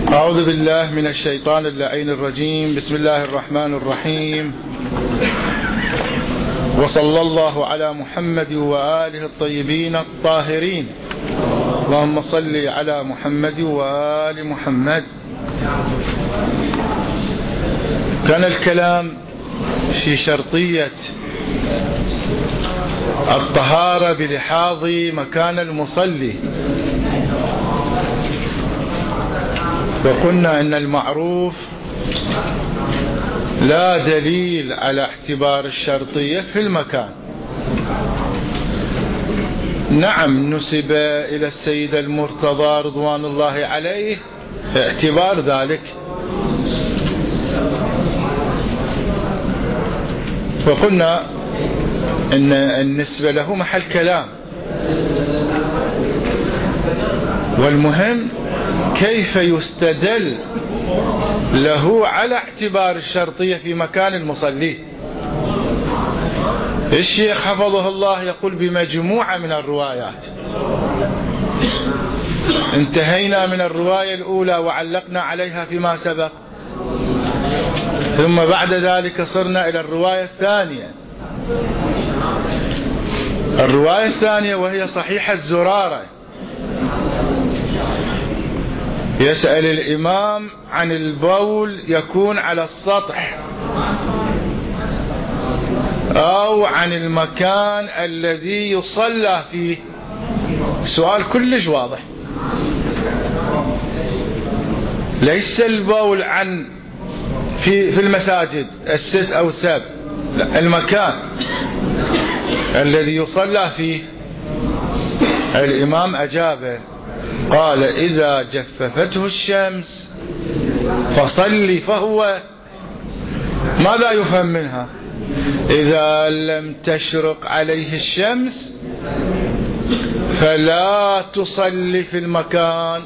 أعوذ بالله من الشيطان اللعين الرجيم. بسم الله الرحمن الرحيم، وصلى الله على محمد وآله الطيبين الطاهرين. اللهم صل على محمد وآل محمد. كان الكلام في شرطية الطهارة بلحاظ مكان المصلي، وقلنا ان المعروف لا دليل على اعتبار الشرطية في المكان. نعم، نسب الى السيد المرتضى رضوان الله عليه اعتبار ذلك، وقلنا ان النسبة له محل كلام، والمهم كيف يستدل له على اعتبار الشرطية في مكان المصلي. الشيخ حفظه الله يقول بمجموعة من الروايات. انتهينا من الرواية الأولى وعلقنا عليها فيما سبق، ثم بعد ذلك صرنا إلى الرواية الثانية. الرواية الثانية وهي صحيحة زرارة، يسأل الإمام عن البول يكون على السطح أو عن المكان الذي يصلى فيه. سؤال كلش واضح، ليس البول عن في المساجد الست أو السبع، لا، المكان الذي يصلى فيه. الإمام أجابه قال: إذا جففته الشمس فصلي. فهو ماذا يفهم منها؟ إذا لم تشرق عليه الشمس فلا تصلي في المكان.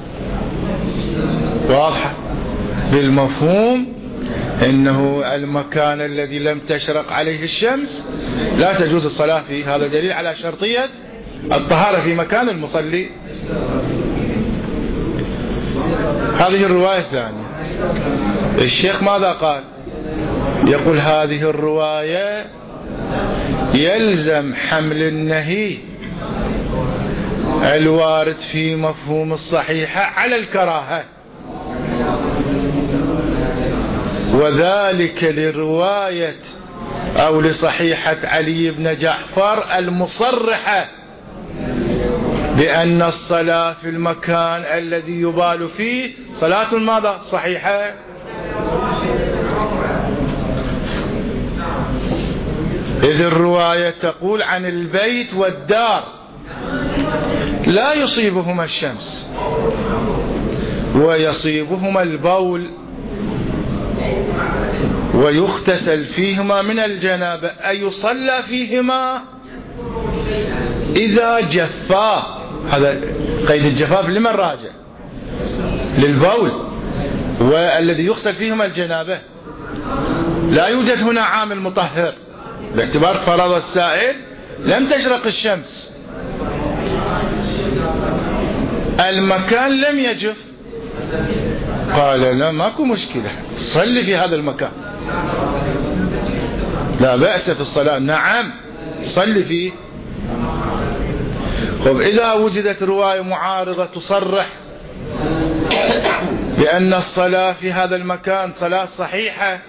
واضحة بالمفهوم إنه المكان الذي لم تشرق عليه الشمس لا تجوز الصلاة فيه. هذا دليل على شرطية الطهارة في مكان المصلي. هذه الرواية الثانية. الشيخ ماذا قال؟ يقول هذه الرواية يلزم حمل النهي الوارد في مفهوم الصحيحة على الكراهة، وذلك لرواية أو لصحيحة علي بن جعفر المصرحة بأن الصلاة في المكان الذي يبال فيه صلاة ماذا؟ صحيحة. إذ الرواية تقول عن البيت والدار لا يصيبهما الشمس ويصيبهما البول ويغتسل فيهما من الجنابة، أي يصلى فيهما إذا جفا. هذا قيد الجفاف لمن راجع؟ للبول، والذي يغسل فيهما الجنابة. لا يوجد هنا عامل مطهر باعتبار فرض السائل لم تشرق الشمس، المكان لم يجف. قال: لا، ماكو مشكلة، صلي في هذا المكان، لا بأس في الصلاة. نعم، صلي فيه. طب إذا وجدت رواية معارضة تصرح بأن الصلاة في هذا المكان صلاة صحيحة،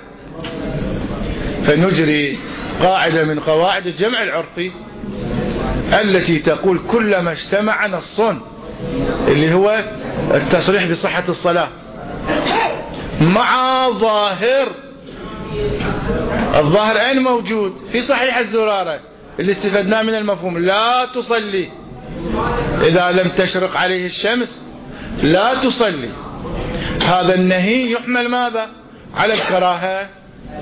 فنجري قاعدة من قواعد الجمع العرفي التي تقول كلما اجتمع نص اللي هو التصريح بصحة الصلاة مع الظاهر أين موجود؟ في صحيح الزرارة اللي استفدناه من المفهوم لا تصلي إذا لم تشرق عليه الشمس، لا تصلي. هذا النهي يحمل ماذا؟ على الكراهة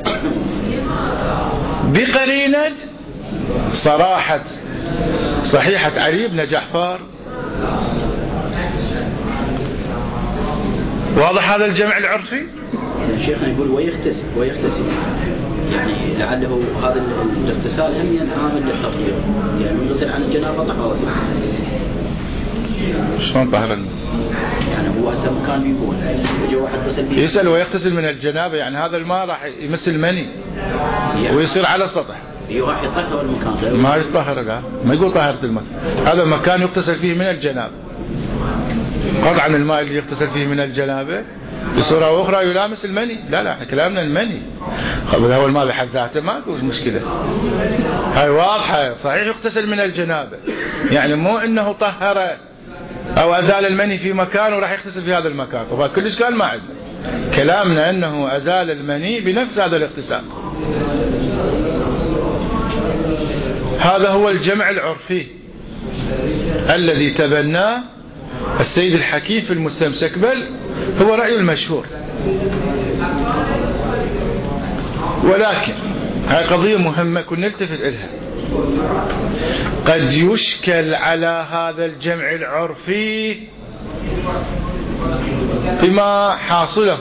بقرينة صراحة صحيحة علي بن جعفر. واضح هذا الجمع العرفي؟ شيخنا يقول ويغتسل يعني لعله هذا الاغتسال هم عامل للتطهير، يعني يغتسل عن الجنابة طهارة. شلون طهر يعني هو هسه مكان بيقول يجي واحد اتصل بيه يسأل ويغتسل من الجنابة، يعني هذا الماء راح يمس المني يعني ويصير على السطح، راح يطهر المكان ما يطهر، لا ما يقول طهرت المكان، هذا مكان يغتسل فيه من الجنابة. قطعا الماء اللي يغتسل فيه من الجنابة بصورة أخرى يلامس المني، لا احنا كلامنا المني، قبل هو الماء بحد ذاته ما يكون مشكلة، هاي واضحة. صحيح يغتسل من الجنابة، يعني مو انه طهر او ازال المني في مكان وراح يغتسل في هذا المكان، طبعا كل اشكال ما عندنا، كلامنا انه ازال المني بنفس هذا الاغتسال. هذا هو الجمع العرفي الذي تبناه السيد الحكيم في المستمسك، بل هو رأي المشهور. ولكن هذه قضية مهمة كنا نلتفت إليها، قد يشكل على هذا الجمع العرفي بما حاصله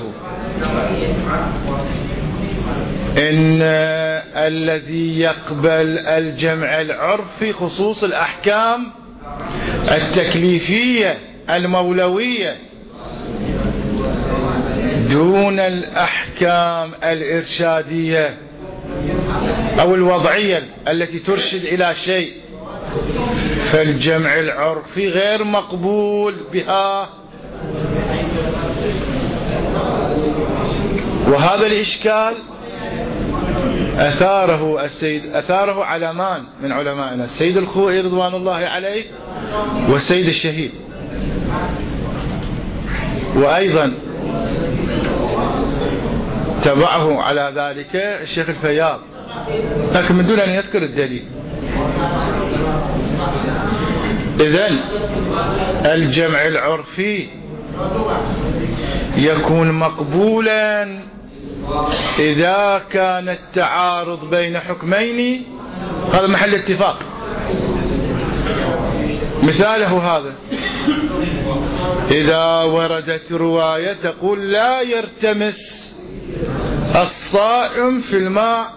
إن الذي يقبل الجمع العرفي خصوص الأحكام التكليفية المولوية دون الأحكام الإرشادية أو الوضعية التي ترشد إلى شيء، فالجمع العرفي غير مقبول بها. وهذا الإشكال أثاره علمان من علمائنا، السيد الخوئي رضوان الله عليه والسيد الشهيد، وأيضا تبعه على ذلك الشيخ الفياض، لكن من دون أن يذكر الدليل. إذن الجمع العرفي يكون مقبولا إذا كان التعارض بين حكمين، هذا محل اتفاق. مثاله هذا، إذا وردت رواية تقول لا يرتمس الصائم في الماء،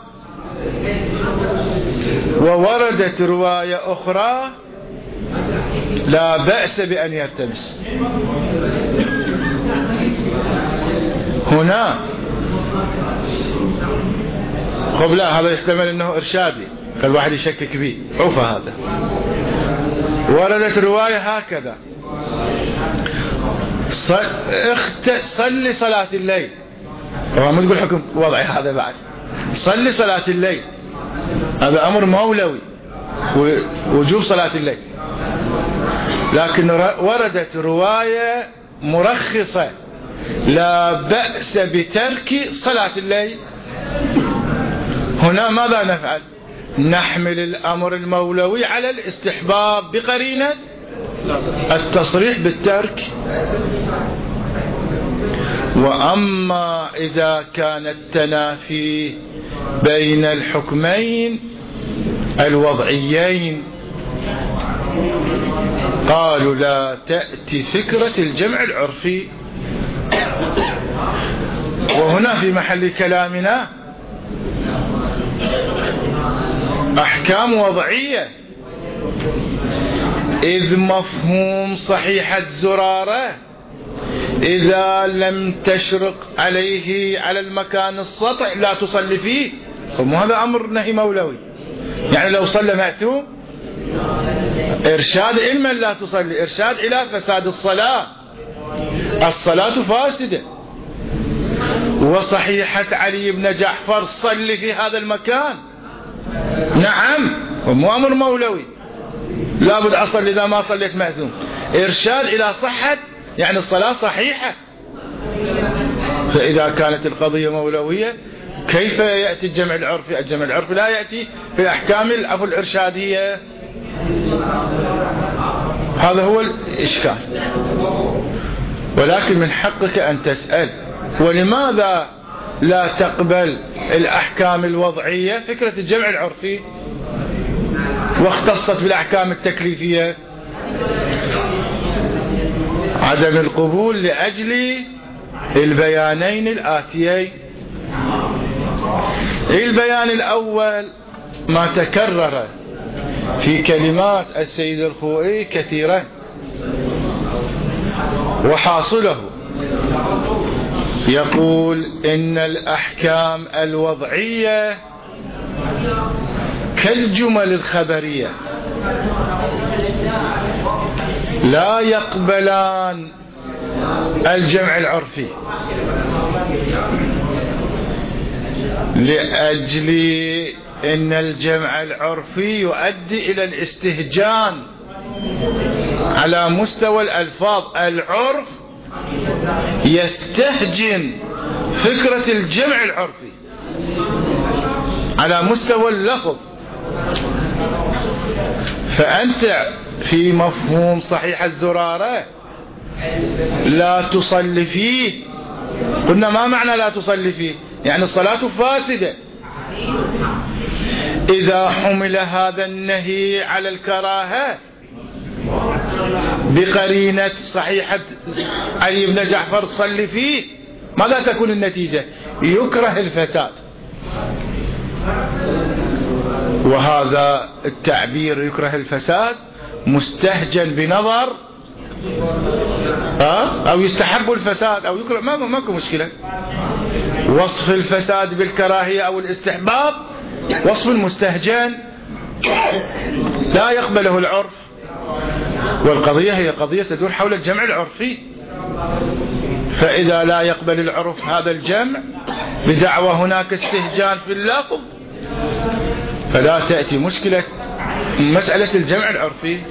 ووردت رواية أخرى لا بأس بأن يرتمس، هنا قبل هذا يحتمل أنه إرشادي فالواحد يشكك به، عوفة هذا. وردت رواية هكذا، صلي صلاة الليل، ما تقول حكم وضعي هذا بعد، صلي صلاة الليل، هذا أمر مولوي وجوب صلاة الليل، لكن وردت رواية مرخصة لا بأس بترك صلاة الليل. هنا ماذا نفعل؟ نحمل الأمر المولوي على الاستحباب بقرينة التصريح بالترك. وأما إذا كان التنافي بين الحكمين الوضعيين قالوا لا تأتي فكرة الجمع العرفي. وهنا في محل كلامنا أحكام وضعية، إذ مفهوم صحيحة زرارة إذا لم تشرق عليه على المكان السطح لا تصلي فيه، هذا أمر نهي مولوي، يعني لو صلى مأثوم إرشاد علما لا تصلي، إرشاد إلى فساد الصلاة، الصلاة فاسدة. وصحيحة علي بن جعفر صلي في هذا المكان، نعم، مو أمر مولوي لابد أصلي إذا ما صليت مأثوم، إرشاد إلى صحة يعني الصلاة صحيحة. فإذا كانت القضية مولوية كيف يأتي الجمع العرفي؟ الجمع العرفي لا يأتي في الأحكام الإرشادية. هذا هو الإشكال. ولكن من حقك أن تسأل ولماذا لا تقبل الأحكام الوضعية فكرة الجمع العرفي واختصت بالأحكام التكليفية؟ عدم القبول لأجل البيانين الآتيين. البيان الأول ما تكرر في كلمات السيد الخوئي كثيرا، وحاصله يقول إن الأحكام الوضعية كالجمل الخبرية لا يقبلان الجمع العرفي، لأجل إن الجمع العرفي يؤدي إلى الاستهجان على مستوى الألفاظ. العرف يستهجن فكرة الجمع العرفي على مستوى اللفظ، فأنت في مفهوم صحيح الزرارة لا تصلي فيه. قلنا ما معنى لا تصلي فيه؟ يعني الصلاة فاسدة. إذا حمل هذا النهي على الكراهة بقرينة صحيحة علي بن جعفر صلي فيه، ماذا تكون النتيجة؟ يكره الفساد. وهذا التعبير يكره الفساد مستهجن بنظر أو يستحب الفساد أو يكره، ماكو مشكلة. وصف الفساد بالكراهية أو الاستحباب وصف المستهجن لا يقبله العرف، والقضية هي قضية تدور حول الجمع العرفي. فإذا لا يقبل العرف هذا الجمع بدعوى هناك استهجان في اللفظ، فلا تأتي مشكلة مسألة الجمع العرفي.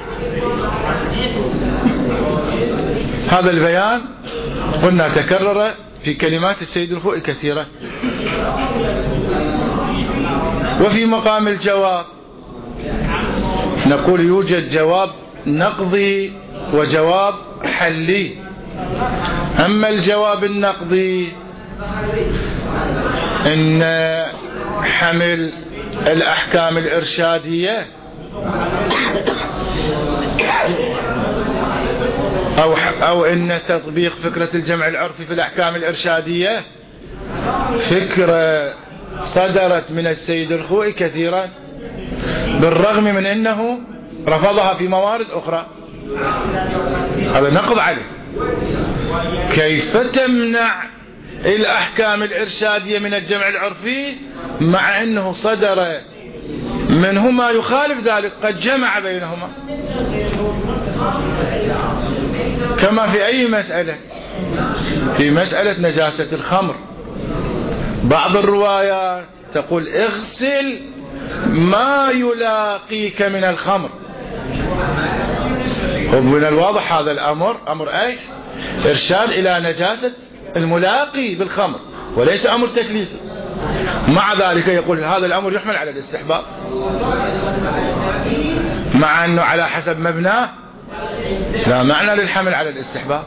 هذا البيان قلنا تكرر في كلمات السيد الخوئي كثيرة. وفي مقام الجواب نقول يوجد جواب نقضي وجواب حلي. أما الجواب النقضي إن حمل الأحكام الإرشادية أو إن تطبيق فكرة الجمع العرفي في الأحكام الإرشادية فكرة صدرت من السيد الخوئي كثيرا، بالرغم من أنه رفضها في موارد أخرى. هذا نقض عليه. كيف تمنع الأحكام الإرشادية من الجمع العرفي مع أنه صدر منه ما يخالف ذلك، قد جمع بينهما؟ كما في أي مسألة، في مسألة نجاسة الخمر بعض الروايات تقول اغسل ما يلاقيك من الخمر، ومن الواضح هذا الأمر أمر أي إرشاد إلى نجاسة الملاقي بالخمر وليس أمر تكليفي. مع ذلك يقول هذا الأمر يحمل على الاستحباب، مع أنه على حسب مبناه لا معنى للحمل على الاستحباب.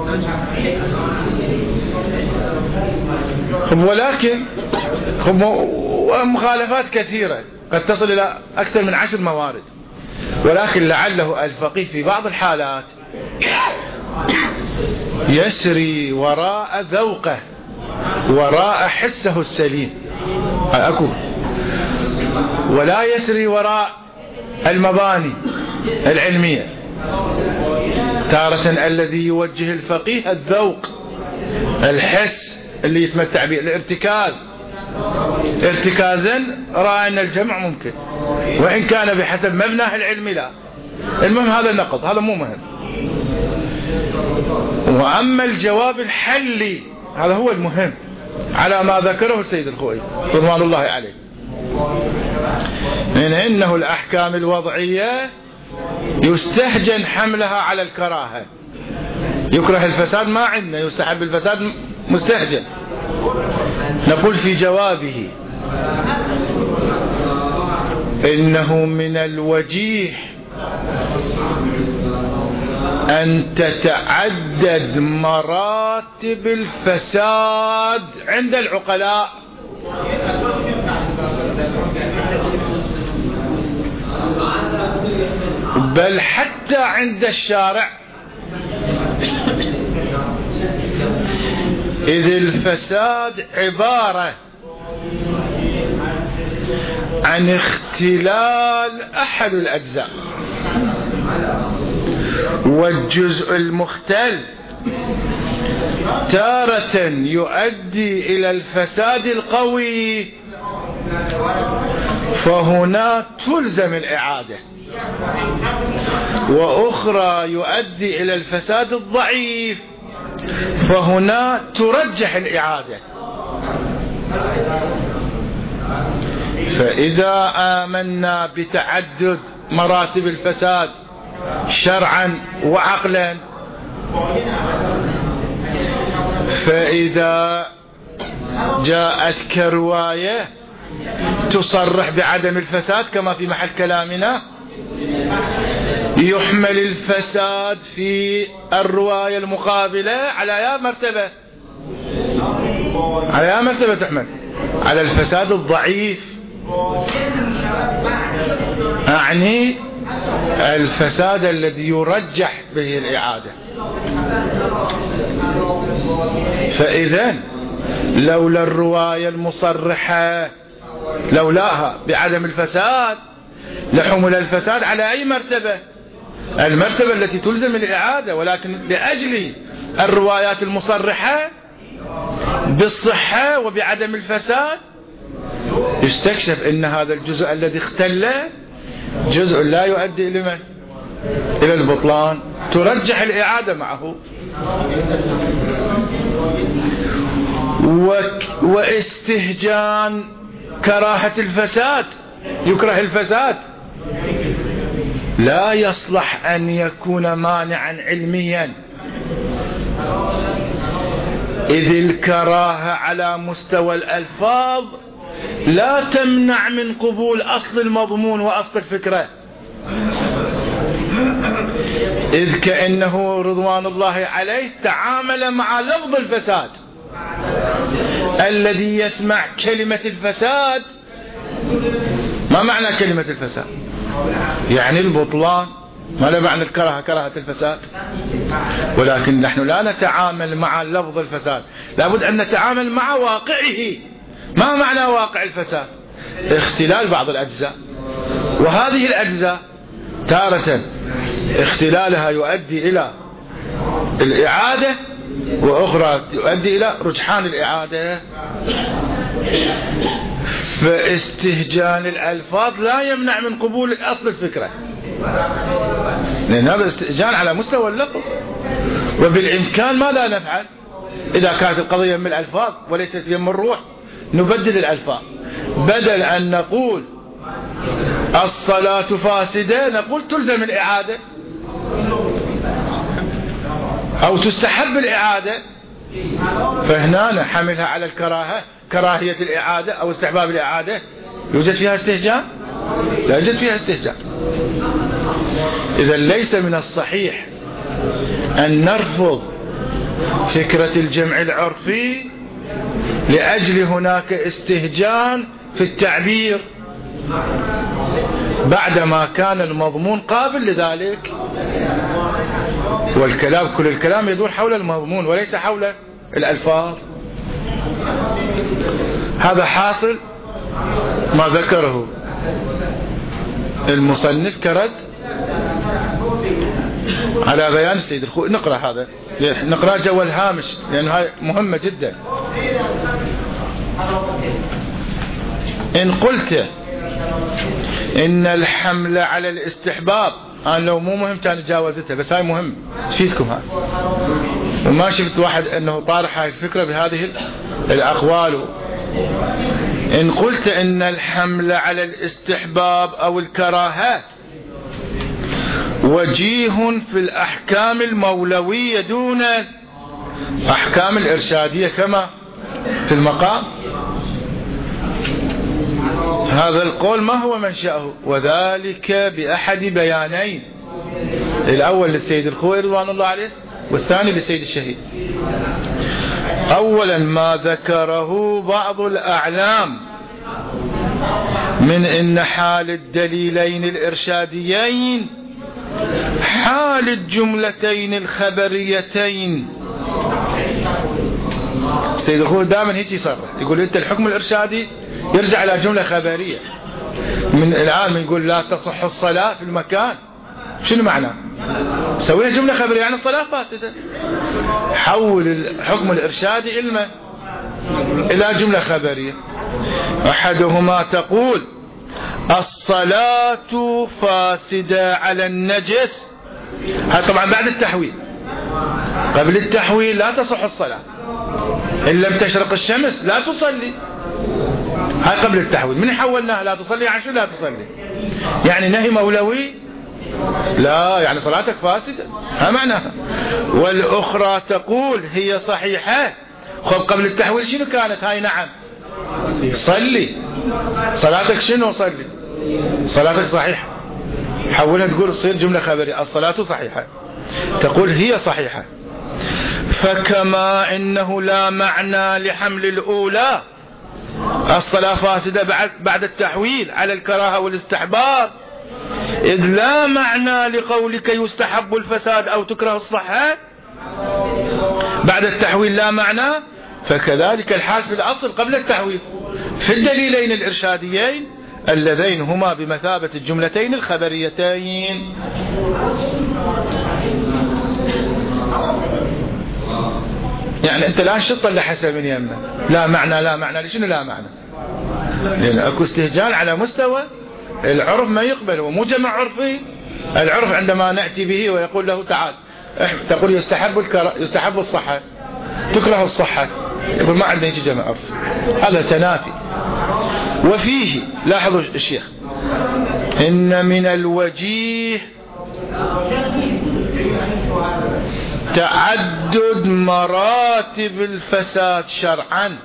ولكن مخالفات كثيرة قد تصل إلى أكثر من 10 موارد، ولكن لعله الفقيه في بعض الحالات يسري وراء ذوقه وراء حسه السليم أكو، ولا يسري وراء المباني العلمية. تارة الذي يوجه الفقيه الذوق الحس اللي يتمتع به الارتكاز، ارتكازا رأى أن الجمع ممكن وإن كان بحسب مبناه العلمي لا. المهم هذا النقض، هذا مو مهم. وأما الجواب الحلي هذا هو المهم على ما ذكره السيد الخوئي رضوان الله عليه، إنه الأحكام الوضعية يستهجن حملها على الكراهة. يكره الفساد ما عندنا، يستحب الفساد مستهجن. نقول في جوابه إنه من الوجيه أن تتعدد مراتب الفساد عند العقلاء، بل حتى عند الشارع، إذ الفساد عبارة عن اختلال أحد الأجزاء، والجزء المختل تارة يؤدي إلى الفساد القوي فهنا تلزم الإعادة، وأخرى يؤدي إلى الفساد الضعيف فهنا ترجح الإعادة. فإذا آمنا بتعدد مراتب الفساد شرعا وعقلا، فإذا جاءتك رواية تصرح بعدم الفساد كما في محل كلامنا، يحمل الفساد في الرواية المقابلة على أي مرتبة؟ على أي مرتبة تحمل؟ على الفساد الضعيف، أعني الفساد الذي يرجح به الإعادة. فإذا لولا الرواية المصرحة لولاها بعدم الفساد لحمل الفساد على أي مرتبة؟ المرتبة التي تلزم الإعادة، ولكن لأجل الروايات المصرحة بالصحة وبعدم الفساد يستكشف أن هذا الجزء الذي اختل جزء لا يؤدي إلى من؟ إلى البطلان، ترجح الإعادة معه. واستهجان كراهة الفساد، يكره الفساد، لا يصلح أن يكون مانعا علميا، إذ الكراهة على مستوى الألفاظ لا تمنع من قبول أصل المضمون وأصل الفكرة، إذ كأنه رضوان الله عليه تعامل مع لفظ الفساد. الذي يسمع كلمة الفساد، ما معنى كلمة الفساد؟ يعني البطلان، ما لا معنى الكراهة كراهة الفساد، ولكن نحن لا نتعامل مع لفظ الفساد، لابد أن نتعامل مع واقعه. ما معنى واقع الفساد؟ اختلال بعض الأجزاء، وهذه الأجزاء تارة اختلالها يؤدي إلى الإعادة، وأخرى تؤدي إلى رجحان الإعادة. فاستهجان الألفاظ لا يمنع من قبول أصل الفكرة، لأن هذا استهجان على مستوى اللفظ. وبالإمكان ماذا نفعل إذا كانت القضية من الألفاظ وليست من الروح؟ نبدل الألفاظ، بدل أن نقول الصلاة فاسدة نقول تلزم الإعادة أو تستحب الإعادة. فهنا نحملها على الكراهة، كراهية الإعادة أو استحباب الإعادة. يوجد فيها استهجان؟ لا يوجد فيها استهجان. إذا ليس من الصحيح أن نرفض فكرة الجمع العرفي لأجل هناك استهجان في التعبير، بعدما كان المضمون قابل لذلك. والكلام، كل الكلام يدور حول المضمون وليس حول الألفاظ. هذا حاصل ما ذكره المصنف كرد على بيان السيد الخوئي. نقرأ هذا، نقرأ جوا الهامش لأنه هاي مهمة جدا. إن قلت إن الحمل على الاستحباب، أنا لو مو مهم كان جاوزتها، بس هاي مهم تفيدكم هاي، وما شفت واحد أنه طارح هاي الفكرة بهذه الأقوال. إن قلت إن الحمل على الاستحباب أو الكراهة وجيه في الأحكام المولوية دون أحكام الإرشادية كما في المقام، هذا القول ما هو منشأه؟ وذلك بأحد بيانين، الأول للسيد الخوئي رضوان الله عليه، والثاني للسيد الشهيد. أولا ما ذكره بعض الأعلام من إن حال الدليلين الإرشاديين حال الجملتين الخبريتين. السيد الخوئي دائما هيك يصرح، يقول أنت الحكم الإرشادي يرجع إلى جملة خبرية. من الآن يقول لا تصح الصلاة في المكان، شنو معنى؟ سويها جملة خبرية يعني الصلاة فاسدة. حول الحكم الإرشادي إلى جملة خبرية. أحدهما تقول الصلاة فاسدة على النجس، هذا طبعا بعد التحويل. قبل التحويل لا تصح الصلاة، إن لم تشرق الشمس لا تصلي. هاي قبل التحويل. من حولناها لا تصلي يعني شو لا تصلي؟ يعني نهي مولوي؟ لا، يعني صلاتك فاسدة، ها معناها. والأخرى تقول هي صحيحة. خب قبل التحويل شنو كانت هاي؟ نعم صلي، صلاتك شنو؟ صلي، صلاتك صحيحة. حولها تقول تصير جملة خبرية الصلاة صحيحة، تقول هي صحيحة. فكما إنه لا معنى لحمل الأولى الصلاة فاسدة بعد التحويل على الكراهة والاستحباب، إذ لا معنى لقولك يستحب الفساد أو تكره الصحة بعد التحويل، لا معنى، فكذلك الحال في الأصل قبل التحويل في الدليلين الإرشاديين اللذين هما بمثابة الجملتين الخبريتين. يعني أنت الآن شو تطلع حسب من يمه؟ لا معنى، لا معنى، لشنو لا معنى؟ لأن أكو استهجان على مستوى العرف ما يقبل، ومو جمع عرفي. العرف عندما نأتي به ويقول له تعال، تقول يستحب الصحة، تكره الصحة، يقول ما عندنا شيء جمع عرفي، هذا تنافي. وفيه لاحظوا الشيخ إن من الوجيه تعدد مراتب الفساد شرعا.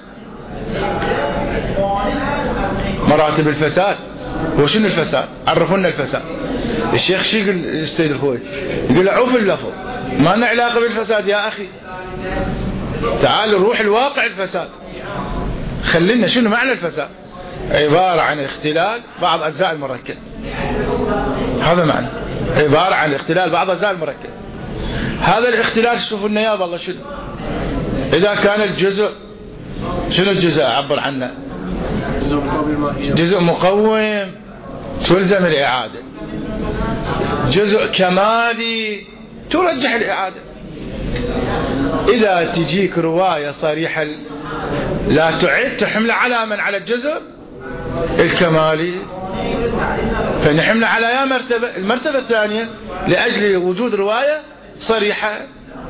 مراتب الفساد، وشنو الفساد؟ عرفونا الفساد. الشيخ شو يقول السيد الخوي؟ يقول عوف اللفظ، ما لنا علاقة بالفساد يا أخي، تعالوا نروح الواقع. الفساد خلينا شنو معنى الفساد؟ عبارة عن اختلال بعض أجزاء المركب، هذا معنى عبارة عن اختلال بعض أجزاء المركب. هذا الاختلال شوفوا لنا يا والله شنو؟ إذا كان الجزء، شنو الجزء أعبر عنه؟ جزء مقوم تلزم الإعادة، جزء كمالي ترجح الإعادة. إذا تجيك رواية صريحة لا تعد تحمل على من؟ على الجزء الكمالي، فنحمل على يا مرتبة. المرتبة الثانية لأجل وجود رواية صريحة.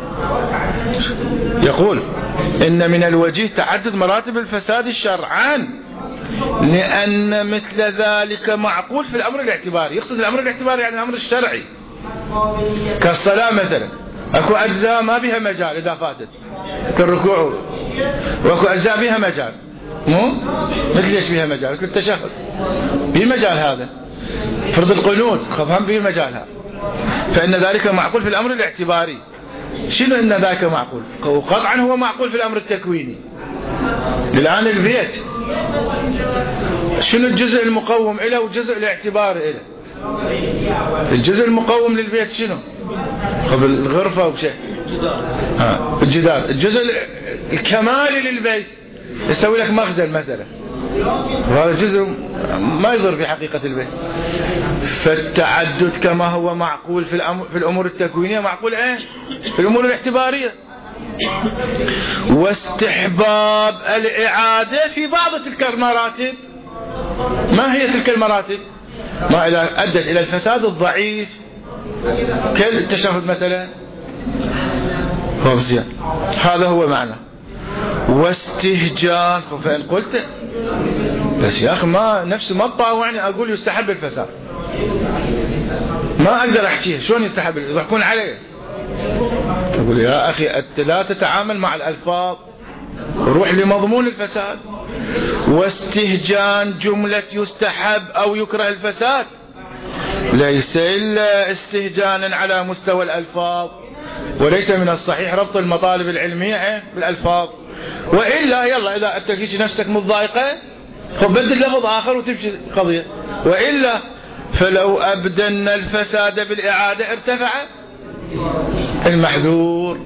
يقول إن من الوجيه تعدد مراتب الفساد شرعا لأن مثل ذلك معقول في الأمر الاعتباري. يقصد الأمر الاعتباري يعني الأمر الشرعي، كالصلاة مثلا، أكو أجزاء ما بها مجال إذا فاتت كالركوع، وأكو أجزاء بها مجال، مو مثل ليش بها مجال؟ مثل التشهد بها مجال، هذا فرض القنوت خفهم بها مجال هذا. فإن ذلك معقول في الأمر الاعتباري. شنو إن ذاك معقول؟ وقطعا هو معقول في الأمر التكويني. الآن البيت شنو الجزء المقوم إله والجزء الاعتباري إله؟ الجزء المقوم للبيت شنو؟ قبل الغرفة وشيء الجدار. الجزء الكمالي للبيت يسوي لك مخزن مثلا، وهذا الجزء ما يضر في حقيقة البيت. فالتعدد كما هو معقول في الأمور التكوينية معقول في الأمور الاعتبارية. واستحباب الإعادة في بعض تلك المراتب. ما هي تلك المراتب؟ ما إذا أدت إلى الفساد الضعيف كالتشهد مثلا، هذا هو معنى. واستهجان، فإن قلت بس يا أخي ما نفسه ما تطاوعني أقول يستحب الفساد، ما أقدر أحكيه شلون يستحب، يضحكون علي. أقول يا أخي أنت لا تتعامل مع الألفاظ، روح لمضمون الفساد. واستهجان جملة يستحب أو يكره الفساد ليس إلا استهجانا على مستوى الألفاظ، وليس من الصحيح ربط المطالب العلمية بالألفاظ. وإلا يلا إذا أتكيش نفسك متضايقة فبدل لفظ آخر وتمشي القضية. وإلا فلو أبدلنا الفساد بالإعادة ارتفع المحذور.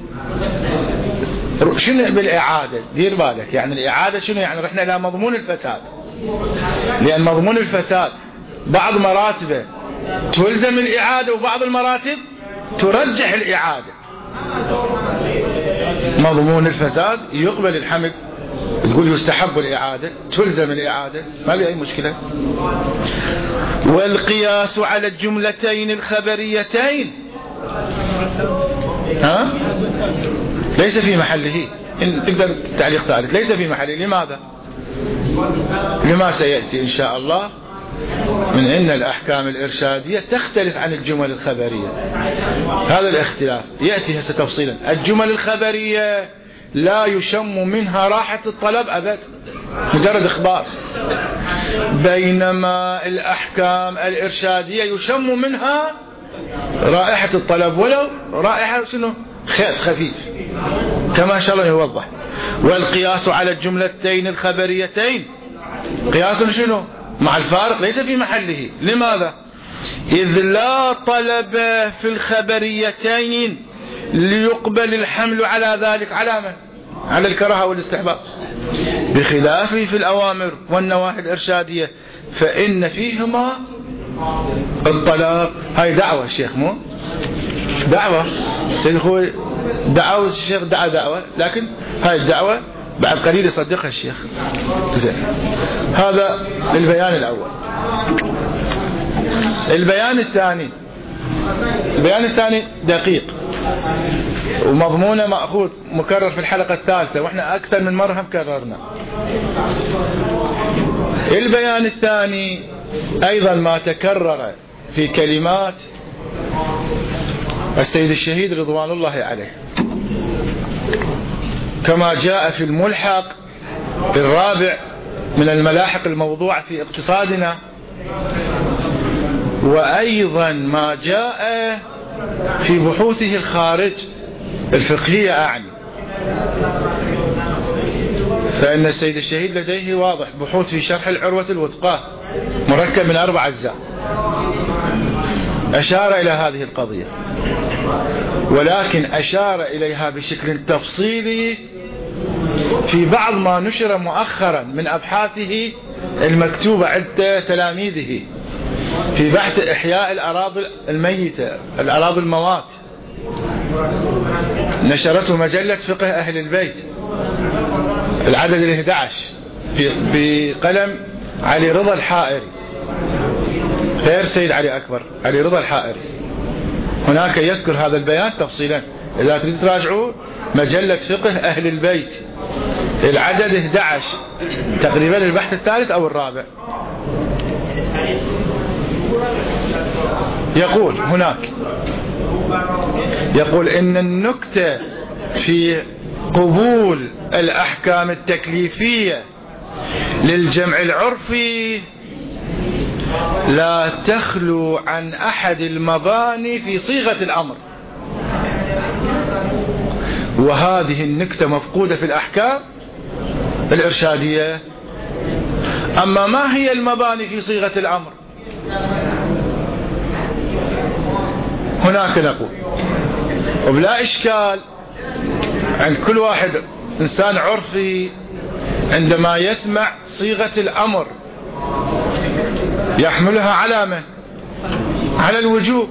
شنو بالإعادة؟ دير بالك، يعني الإعادة شنو يعني؟ رحنا إلى مضمون الفساد، لأن مضمون الفساد بعض مراتبه تلزم الإعادة وبعض المراتب ترجح الإعادة. مضمون الفساد يقبل الحمل، تقول يستحب الإعادة، تلزم الإعادة، ما لي أي مشكلة. والقياس على الجملتين الخبريتين ليس في محله. إن تقدر تعليق ثالث، ليس في محله. لماذا؟ لما سيأتي إن شاء الله من أن الأحكام الإرشادية تختلف عن الجمل الخبرية. هذا الاختلاف يأتي هسه تفصيلا. الجمل الخبرية لا يشم منها راحة الطلب أبدا، مجرد إخبار، بينما الأحكام الإرشادية يشم منها رائحة الطلب، ولو رائحة شنو؟ خير خفيف، كما شاء الله يوضح. والقياس على الجملتين الخبريتين قياس شنو؟ مع الفارق، ليس في محله. لماذا؟ إذ لا طلب في الخبريتين ليقبل الحمل على ذلك، على من؟ على الكراهة والاستحباب، بخلافه في الأوامر والنواهي الإرشادية فإن فيهما الطلب. هاي دعوة الشيخ، مو دعوة سيد أخوي، دعوة الشيخ دعوة، لكن هاي الدعوة بعد قليل يصدقها الشيخ. هذا البيان الأول. البيان الثاني دقيق ومضمونه مأخوذ مكرر في الحلقة الثالثة، واحنا أكثر من مرة كررنا. البيان الثاني أيضا ما تكرر في كلمات السيد الشهيد رضوان الله عليه، كما جاء في الملحق الرابع من الملاحق الموضوعة في اقتصادنا، وأيضا ما جاء في بحوثه الخارج الفقهية أعني. فإن السيد الشهيد لديه واضح بحوث في شرح العروة الوثقى مركب من 4 أجزاء، أشار إلى هذه القضية، ولكن أشار إليها بشكل تفصيلي في بعض ما نشر مؤخرا من أبحاثه المكتوبة عند تلاميذه في بحث إحياء الأراضي الميتة، الأراضي الموات، نشرته مجلة فقه أهل البيت العدد 11 بقلم علي رضا الحائري، غير سيد علي أكبر، علي رضا الحائري. هناك يذكر هذا البيان تفصيلا، إذا تريد تراجعوا مجلة فقه أهل البيت العدد 11 تقريبا، البحث الثالث أو الرابع. يقول هناك، يقول إن النكتة في قبول الأحكام التكليفية للجمع العرفي لا تخلو عن أحد المباني في صيغة الأمر، وهذه النكتة مفقودة في الأحكام الإرشادية. أما ما هي المباني في صيغة الأمر؟ هناك نقول وبلا إشكال عند كل واحد إنسان عرفي عندما يسمع صيغة الأمر يحملها علامة على الوجوب،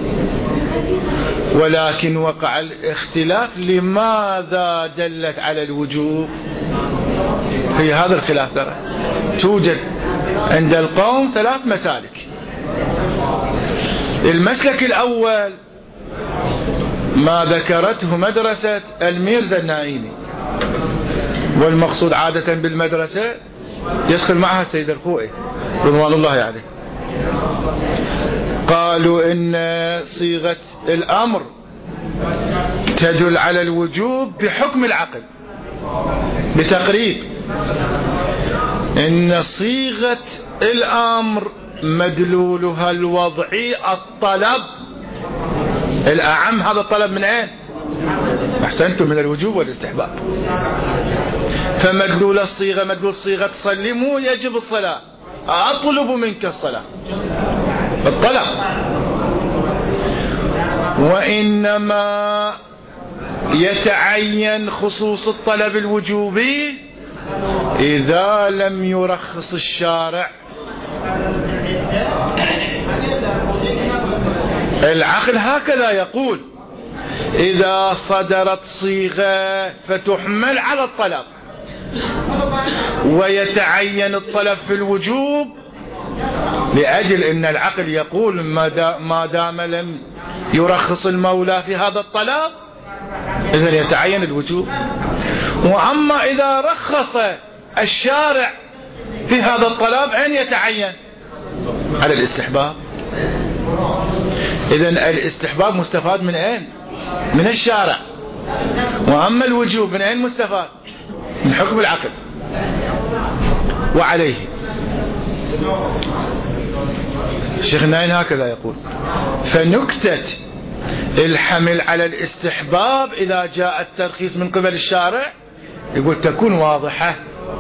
ولكن وقع الاختلاف لماذا دلت على الوجوب. في هذا الخلاف ترى توجد عند القوم 3 مسالك. المسلك الأول ما ذكرته مدرسة الميرزا النائمي، والمقصود عادة بالمدرسة يدخل معها السيد الخوئي رضوان الله عليه. قالوا إن صيغة الأمر تدل على الوجوب بحكم العقل، بتقريب إن صيغة الأمر مدلولها الوضعي الطلب الأعم. هذا الطلب من أين؟ أحسنتم، من الوجوب والاستحباب. فمدلول الصيغة، مدلول الصيغة تصلموا يجب الصلاة، أطلب منك الصلاة، الطلب. وإنما يتعين خصوص الطلب الوجوبي إذا لم يرخص الشارع العقل هكذا يقول: إذا صدرت صيغة فتحمل على الطلب ويتعين الطلب في الوجوب، لأجل أن العقل يقول ما دام لم يرخص المولى في هذا الطلب إذن يتعين الوجوب. وأما إذا رخص الشارع في هذا الطلب أن يتعين على الاستحباب. إذن الاستحباب مستفاد من أين؟ من الشارع. وأما الوجوب من أين مستفاد؟ من حكم العقل. وعليه الشيخ الناين هكذا يقول: فنكتة الحمل على الاستحباب إذا جاء الترخيص من قبل الشارع يقول تكون واضحة.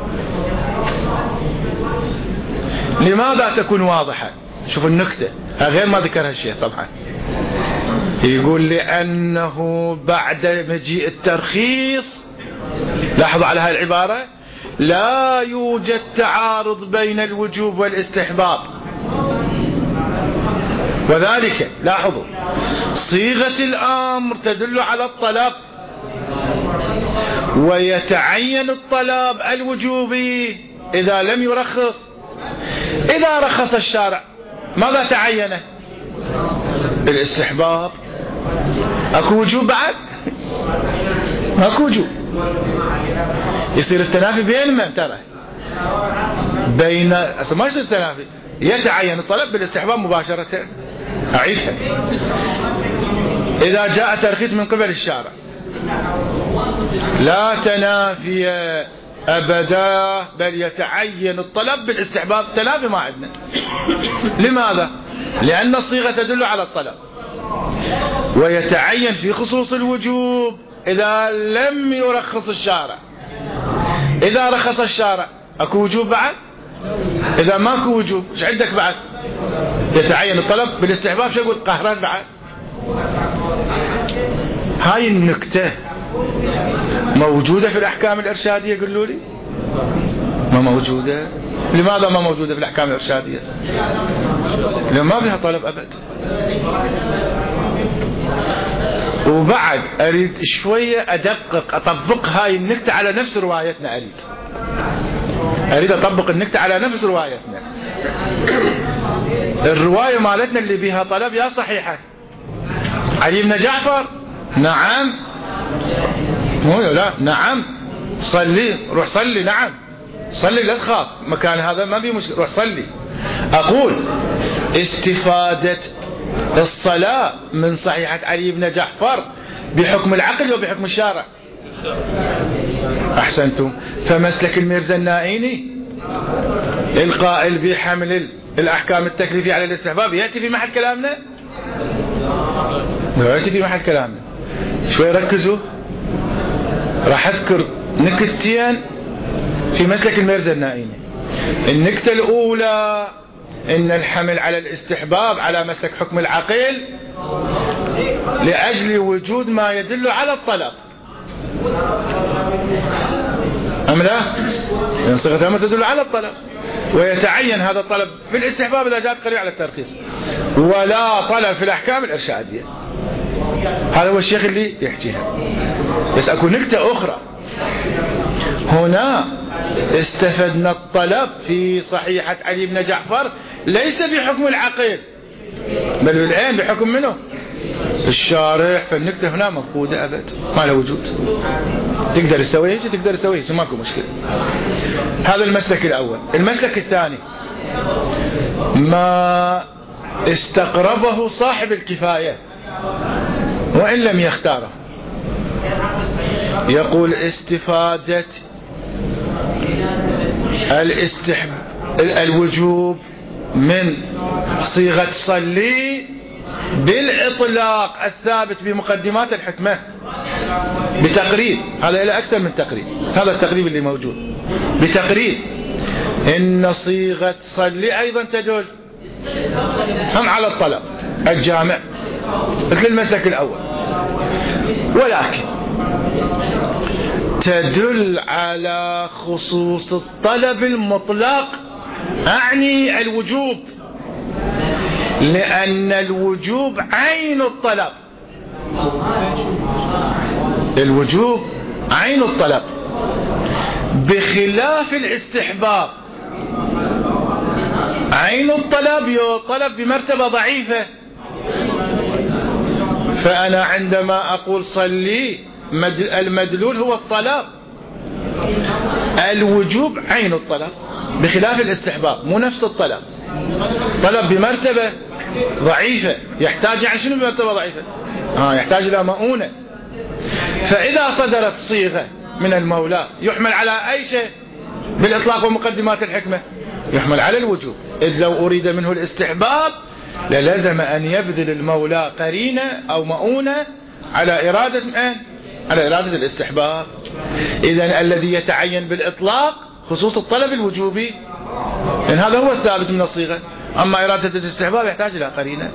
لماذا تكون واضحة؟ شوف النكتة غير ما ذكرها الشيخ طبعا. يقول لأنه بعد مجيء الترخيص، لاحظوا على هذه العبارة، لا يوجد تعارض بين الوجوب والاستحباب. وذلك لاحظوا صيغة الأمر تدل على الطلب، ويتعين الطلب الوجوبي إذا لم يرخص. إذا رخص الشارع ماذا تعين؟ الاستحباب. أكو وجوب بعد؟ ماكو وجوب. يصير التنافي بين من ترى؟ بين ما يصير التنافي، يتعين الطلب بالاستحباب مباشرة. أعيدها: إذا جاء ترخيص من قبل الشارع لا تنافي أبدا، بل يتعين الطلب بالاستحباب. تنافي ما عندنا. لماذا؟ لأن الصيغة تدل على الطلب، ويتعين في خصوص الوجوب إذا لم يرخص الشارع. إذا رخص الشارع أكو وجوب بعد؟ إذا ماكو وجوب ايش عندك بعد؟ يتعين الطلب بالاستحباب. شو يقول؟ قهران بعد. هاي النكتة موجودة في الأحكام الإرشادية؟ قلوا لي ما موجودة. لماذا ما موجودة في الأحكام الإرشادية؟ لأن ما فيها طلب أبد. وبعد أريد شوية أدقق أطبق هاي النكتة على نفس روايتنا. أريد أطبق النكتة على نفس روايتنا. الرواية مالتنا اللي بيها طلب يا صحيحة. علي بن جعفر نعم، مو لا نعم، صلي، روح صلي، نعم صلي لا تخاف، مكان هذا ما بيه مشكلة، روح صلي. أقول استفادة الصلاة من صحيحة علي بن جعفر بحكم العقل وبحكم الشارع. أحسنتم. فمسلك الميرزا النائيني القائل بحمل الأحكام التكليفية على الاستحباب يأتي في محل كلامنا؟ لا يأتي في محل كلامنا. شوي ركزوا، راح أذكر نكتين في مسلك الميرزا النائيني. النكتة الأولى إن الحمل على الاستحباب على مسلك حكم العقل لأجل وجود ما يدل على الطلب. أم لا؟ لأن صيغة الأمر تدل على الطلب، ويتعين هذا الطلب في الاستحباب إذا جاءت قريبة على الترخيص، ولا طلب في الأحكام الإرشادية. هذا هو الشيخ اللي يحكيها. بس أكو نكتة أخرى. هنا استفدنا الطلب في صحيحة علي بن جعفر ليس بحكم العقل، بل بالآن بحكم منه؟ الشارع. فالنكتة هنا مفقودة أبد، ما له وجود. تقدر تسويه تقدر تسويه، ماكو مشكلة. هذا المسلك الأول. المسلك الثاني ما استقربه صاحب الكفاية وإن لم يختاره. يقول استفادة الوجوب من صيغة صلي بالإطلاق الثابت بمقدمات الحكمة بتقريب. هذا إلى أكثر من تقريب، هذا التقريب اللي موجود بتقريب إن صيغة صلي أيضا تدل هم على الطلب الجامع مثل المسلك الأول، ولكن تدل على خصوص الطلب المطلق، أعني الوجوب، لأن الوجوب عين الطلب. الوجوب عين الطلب بخلاف الاستحباب. عين الطلب طلب بمرتبة ضعيفة. فأنا عندما أقول صلي المدلول هو الطلب. الوجوب عين الطلب بخلاف الاستحباب، مو نفس الطلب. طلب بمرتبة ضعيفة يحتاج يعني شنو بمرتبة ضعيفة؟ يحتاج إلى مؤونة. فإذا صدرت صيغة من المولى يحمل على أي شيء بالإطلاق ومقدمات الحكمة؟ يحمل على الوجوب. إذ لو أريد منه الاستحباب للزم أن يبذل المولى قرينة أو مؤونة على إرادة على إرادة الاستحباب. إذن الذي يتعين بالإطلاق خصوص الطلب الوجوبي، لأن هذا هو الثابت من الصيغة. أما إرادة الاستحباب يحتاج إلى قرينة.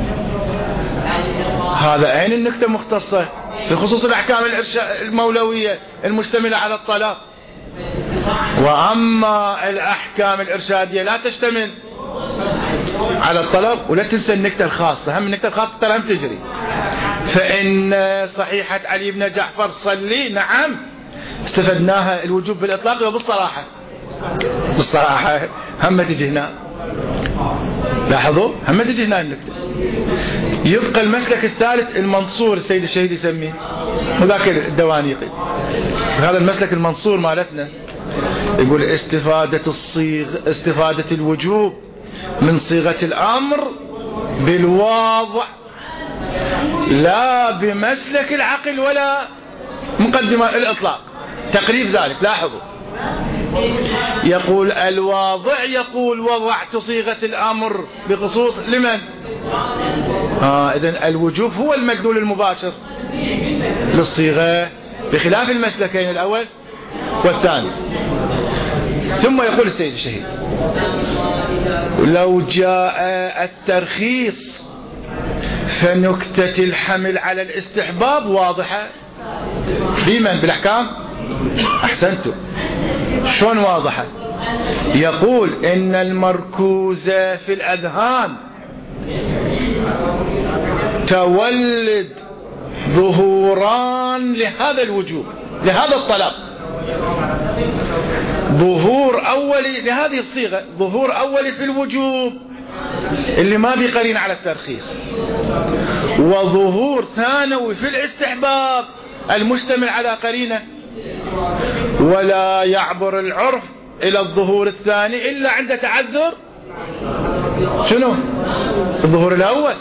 هذا عين النكتة مختصة في خصوص الأحكام المولوية المشتملة على الطلب. وأما الأحكام الإرشادية لا تشتمل على الطلب. ولا تنسى النكتة الخاصة، هم النكتة الخاصة ترى هم تجري. فإن صحيحة علي بن جعفر صلي، نعم استفدناها الوجوب بالإطلاق وبالصراحة. بالصراحة هم تجي هنا، لاحظوا هم تجي هنا النكتة. يبقى المسلك الثالث المنصور، السيد الشهيد يسميه، وذاك الدوانيقي. هذا المسلك المنصور مالتنا يقول استفادة الوجوب من صيغة الأمر بالواضع لا بمسلك العقل ولا مقدمة الإطلاق. تقريب ذلك لاحظوا، يقول الواضع يقول وضعت صيغة الأمر بخصوص لمن؟ إذن الوجوب هو المدلول المباشر للصيغة بخلاف المسلكين الأول والثاني. ثم يقول السيد الشهيد لو جاء الترخيص فنكتة الحمل على الاستحباب واضحة. بمن؟ بالأحكام. أحسنتم. شلون واضحة؟ يقول إن المركوز في الأذهان تولد ظهوران لهذا الوجوب، لهذا الطلب. ظهور أولي لهذه الصيغة، ظهور أولي في الوجوب اللي ما بيقرين على الترخيص، وظهور ثانوي في الاستحباب المشتمل على قرينة. ولا يعبر العرف إلى الظهور الثاني إلا عند تعذر شنو؟ الظهور الأول.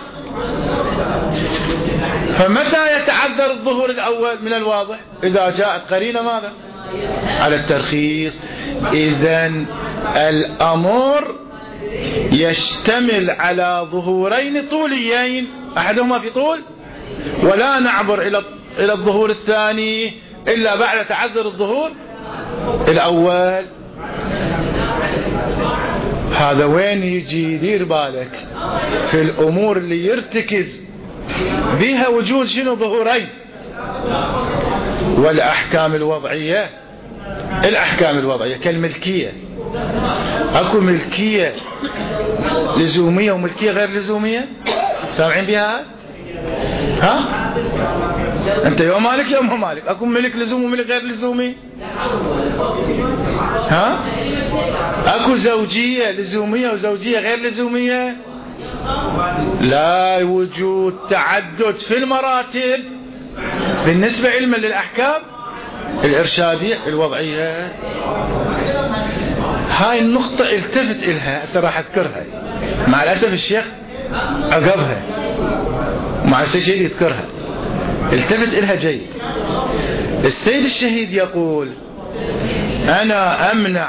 فمتى يتعذر الظهور الأول من الواضح؟ إذا جاءت قرينة ماذا؟ على الترخيص. إذن الأمر يشتمل على ظهورين طوليين، أحدهما في طول، ولا نعبر إلى الظهور الثاني إلا بعد تعذر الظهور الأول. هذا وين يجي؟ دير بالك في الأمور اللي يرتكز بها وجود شنو؟ ظهورين. والأحكام الوضعية، الأحكام الوضعية كالملكية، أكو ملكية لزومية وملكية غير لزومية. سامعين بها؟ أنت يوم مالك يوم هو مالك. أكو ملك لزوم وملك غير لزومي. أكو زوجية لزومية وزوجية غير لزومية. لا وجود تعدد في المراتب بالنسبة علما للأحكام الإرشادية الوضعية. هاي النقطة التفت إلها، راح أذكرها. مع الأسف الشيخ عقبها، مع الشيء يذكرها، التفت إلها جيد. السيد الشهيد يقول أنا أمنع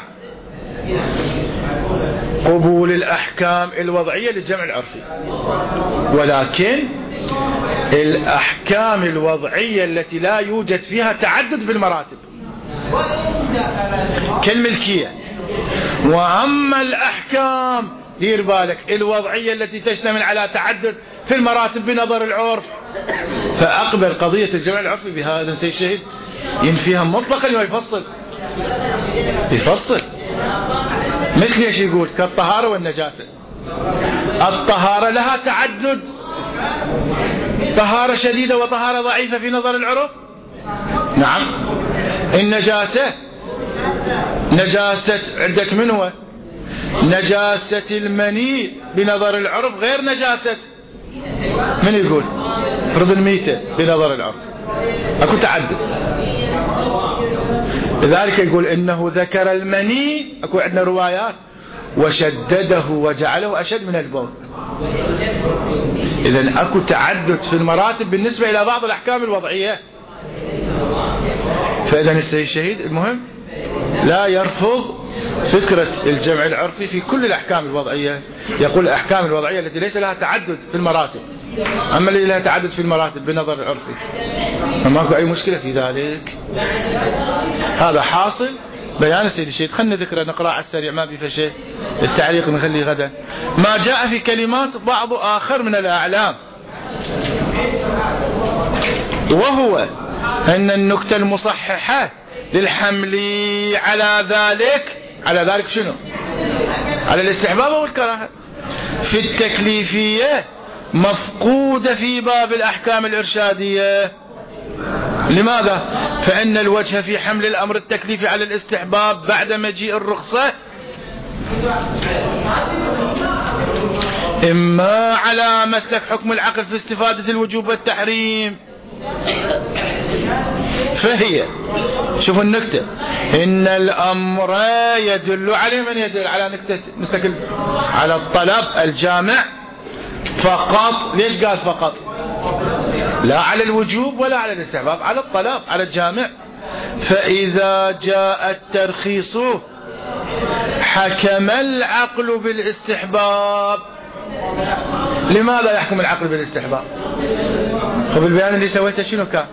قبول الأحكام الوضعية للجمع العرفي، ولكن الأحكام الوضعية التي لا يوجد فيها تعدد في المراتب كالملكية. وأما الأحكام دير بالك الوضعية التي تشتمل على تعدد في المراتب بنظر العرف، فأقبل قضية الجمع العرفي بهذا سيد الشهيد ينفيها مطلقا ويفصل. يفصل مثل ايش يقول؟ كالطهارة والنجاسة. الطهارة لها تعدد، طهارة شديدة وطهارة ضعيفة في نظر العرف. نعم. النجاسة، نجاسة عندك من هو؟ نجاسة المني بنظر العرف غير نجاسة من يقول فرض الميتة بنظر العرف، اكو تعدد. لذلك يقول انه ذكر المني، اكو عندنا روايات وشدده وجعله اشد من البول. اذا اكو تعدد في المراتب بالنسبة الى بعض الاحكام الوضعية. فاذا السيد الشهيد المهم لا يرفض فكرة الجمع العرفي في كل الأحكام الوضعية، يقول الأحكام الوضعية التي ليس لها تعدد في المراتب، أما التي لها تعدد في المراتب بالنظر العرفي فما أي مشكلة في ذلك. هذا حاصل بيان السيد الشهيد. خلنا ذكره نقرأ على السريع ما في شيء، التعليق نخليه غدا. ما جاء في كلمات بعض آخر من الأعلام، وهو أن النكتة المصححة للحمل على ذلك شنو؟ على الاستحباب والكراهة في التكليفية مفقودة في باب الأحكام الإرشادية. لماذا؟ فإن الوجه في حمل الأمر التكليفي على الاستحباب بعد مجيء الرخصة إما على مسلك حكم العقل في استفادة الوجوب والتحريم، فهي شوفوا النكتة، إن الأمر يدل على من يدل على نكتة مستقل على الطلب الجامع فقط. ليش قال فقط؟ لا على الوجوب ولا على الاستحباب، على الطلب على الجامع. فإذا جاء الترخيص حكم العقل بالاستحباب. لماذا يحكم العقل بالاستحباب؟ وبالبيان اللي سويته شنو كان؟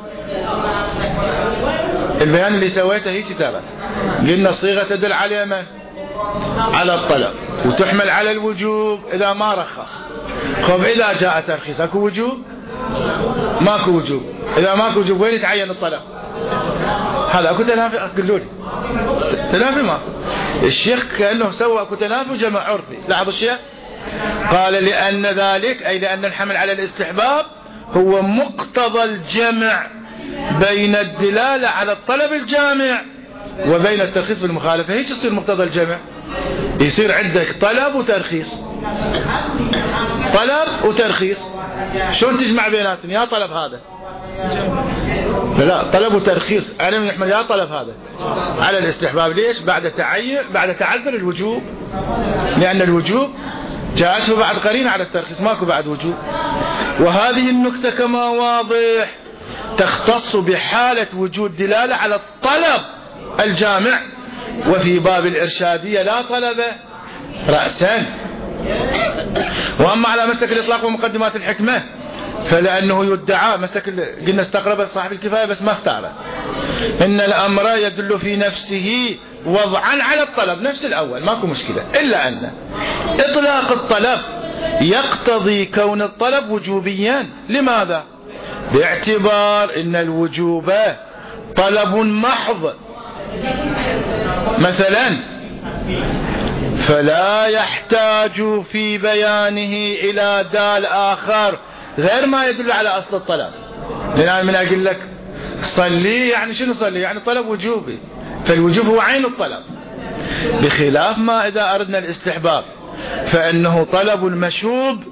البيان اللي سويته هي كتابة، قلنا الصيغة تدل على من؟ على الطلب، وتحمل على الوجوب إذا ما رخص. خب إذا جاء ترخيص أكو وجوب؟ ماكو وجوب. إذا ماكو وجوب وين يتعين الطلب؟ هذا أكو تنافي، قلوا لي تنافي ماكو. الشيخ كأنه سوى أكو تنافي جمع عرفي. لاحظوا الشيخ قال لأن ذلك أي لأن الحمل على الاستحباب هو مقتضى الجمع بين الدلالة على الطلب الجامع وبين الترخيص بالمخالفة. هيك يصير مقتضى الجمع، يصير عندك طلب وترخيص، طلب وترخيص. شلون تجمع بيناتهم؟ يا طلب هذا لا طلب وترخيص أنا نحمل يا طلب هذا على الاستحباب. ليش؟ بعد تعذر الوجوب، لأن الوجوب جاءته بعد قرينة على الترخيص، ماكو بعد وجوب. وهذه النكتة كما واضح تختص بحالة وجود دلالة على الطلب الجامع، وفي باب الإرشادية لا طلب رأسا. وأما على مسلك الإطلاق ومقدمات الحكمة فلأنه يدعى مسلك قلنا استقرب صاحب الكفاية بس ما اختاره، إن الأمر يدل في نفسه وضعا على الطلب نفس الأول، ماكو مشكلة، إلا أن إطلاق الطلب يقتضي كون الطلب وجوبيا. لماذا؟ باعتبار إن الوجوب طلب محض مثلا، فلا يحتاج في بيانه إلى دال آخر غير ما يدل على أصل الطلب. لأن من أقول لك صلي يعني شنو صلي؟ يعني طلب وجوبي، فالوجوب هو عين الطلب، بخلاف ما إذا أردنا الاستحباب فإنه طلب المشوب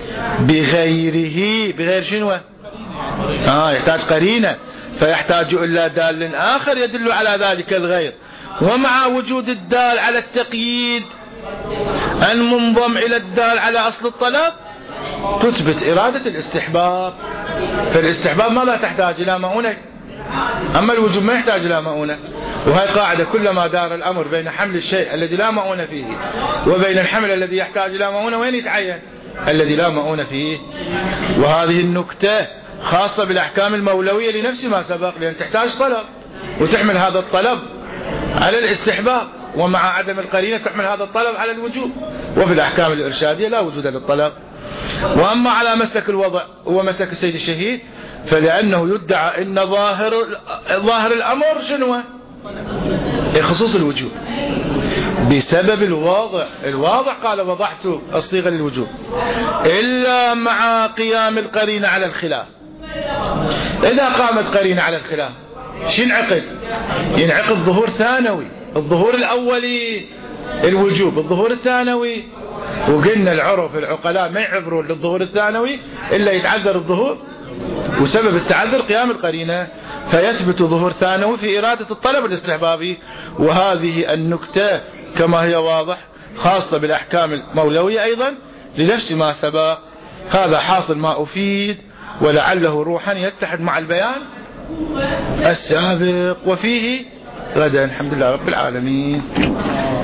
بغير شنو؟ يحتاج قرينة، فيحتاج إلا دال آخر يدل على ذلك الغير. ومع وجود الدال على التقييد المنضم إلى الدال على أصل الطلب تثبت إرادة الاستحباب. فالاستحباب ما لا تحتاج إلى مؤونة، أما الوجوب ما يحتاج إلى مؤونة. وهي قاعدة، كلما دار الأمر بين حمل الشيء الذي لا مؤونة فيه وبين الحمل الذي يحتاج إلى مؤونة وين يتعين؟ الذي لا مؤونة فيه. وهذه النكتة خاصة بالأحكام المولوية لنفس ما سبق، لأن تحتاج طلب وتحمل هذا الطلب على الاستحباب، ومع عدم القرينة تحمل هذا الطلب على الوجوب. وفي الأحكام الإرشادية لا وجود للطلب. وأما على مسلك الوضع هو مسلك السيد الشهيد فلأنه يدعى إن ظاهر الأمر شنو؟ خصوص الوجوب بسبب الواضح قال وضعت الصيغة للوجوب إلا مع قيام القرينة على الخلاف. إذا قامت قرينة على الخلاف شو ينعقد؟ ينعقد ظهور ثانوي. الظهور الأولي الوجوب، الظهور الثانوي وقلنا العرف العقلاء ما يعبرون للظهور الثانوي إلا يتعذر الظهور، وسبب التعذر قيام القرينة، فيثبت ظهور ثانوي في إرادة الطلب الاستحبابي. وهذه النكتة كما هي واضح خاصة بالأحكام المولوية أيضا لنفس ما سبق. هذا حاصل ما أفيد، ولعله روحا يتحد مع البيان السابق. وفيه غدا الحمد لله رب العالمين.